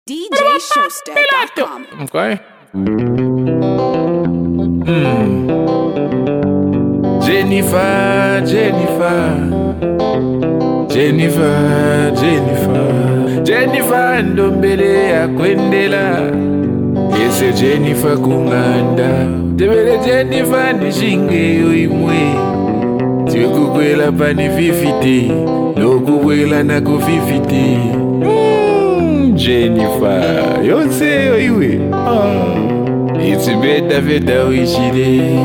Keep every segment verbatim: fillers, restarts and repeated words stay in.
D J Showster dot com. Okay. Mm. Jennifer, Jennifer, Jennifer, Jennifer, Jennifer ndombele ya kwendela. Ese Jennifer kunganda. Tebele Jennifer nishinge yoimwe. Tiwe kukwela pani fifite, no kukwela na kufifite. Jennifer, yonse yo iwe. Oh. It's better better wishire.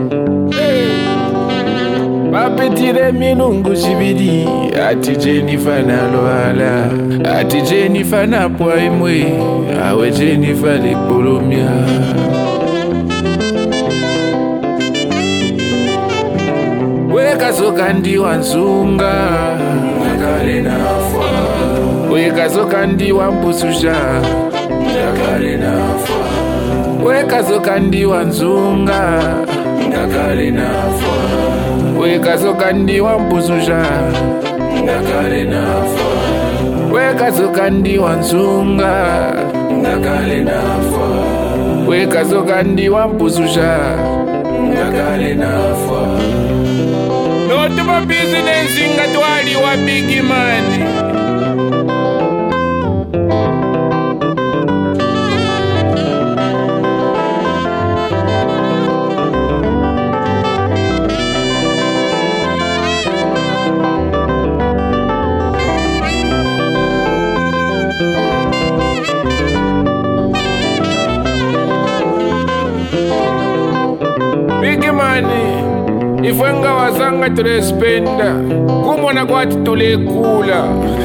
Papetire minungu shibidi. Ati Jennifer na loala. Ati Jennifer na pwa imwe. Awe Jennifer le polomia. Weka soka ndi wansunga. Nakale na fwa. Weka soka ndi wambususha. Nakale na fwa. Weka soka ndi wansunga. Nakale na fwa. Weka soka ndi wambususha. Nakale na fwa. Weka soka ndi wansunga. Nakale na fwa. Weka soka ndi wambususha. Nakale na fwa. No to my business inga twali wa big man. Big money. Ifwenga wasanga tulespenda. Kumona kwa tulekula.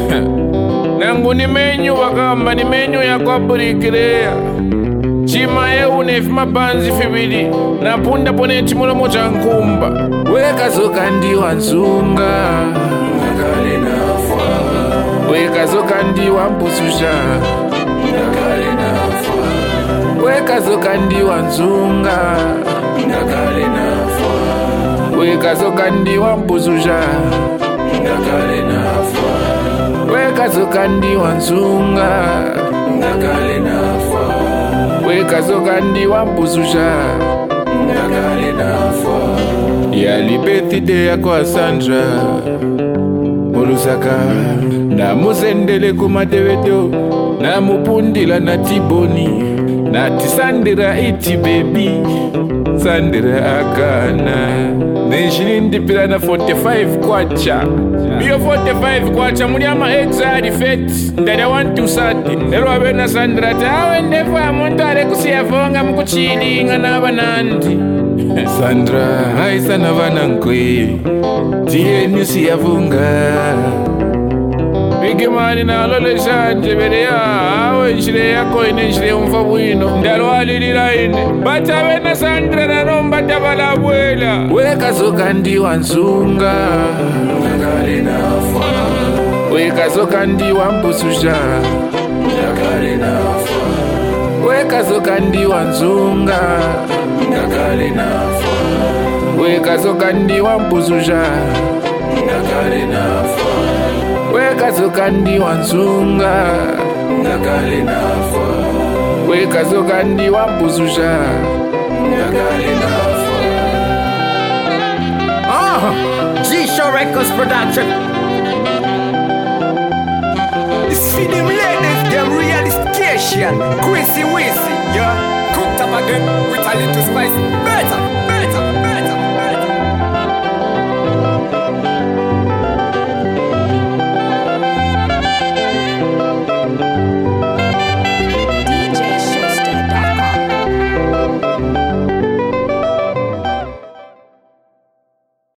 Nangu ni menyu wakamba ni menyu ya kwa burikilea. Chima eu nefima banzi fibili. Na punda pone chimulo mocha nkumba. Weka soka ndi wansunga. Nakale na fwa. Weka soka ndi wambususha. Nakale na fwa. Weka soka ndi wansunga. Nakale na fwa. Weka soka ndi wambususha. Nakale na fwa. Weka soka ndi wansunga. Nakale na fwa. Weka soka ndi wambususha. Nakale na fwa. Ya libetide ya kwa Sandra Mulusaka. Na musendele kumatewedo. Na mupundila na tiboni. Na tisandira iti baby. Sandra akana. Nishilindi pila na forty-five kwacha. Biyo forty-five kwacha muli ama exari feti. Ndada wantu sati. Nero wabena Sandra tawe ndefa muntu ale kusiyavonga mkuchili nga na banandi. Sandra haisa na vanankwe. Tiye nisiyavunga. Bigi mani na lole shanje bere ya. Awe nshile yako ine nshile umfabu ino. Ndalo walilila ine. Bata wena Sandra na nomba tabala abuela. Weka soka ndi wansunga. Nakale na fwa. Weka soka ndi wambususha. Nakale na fwa. Weka soka ndi wansunga. Nakale na fwa. Weka soka ndi wambususha. Nakale na fwa. Weka soka ndi wansunga. Nakale na fwa. Weka soka ndi wambususha. Nakale na fwa. Ah, G-Show Records production. It's for them ladies, them real station. Quincy Wizzy, yeah. Cooked up again with a little spice.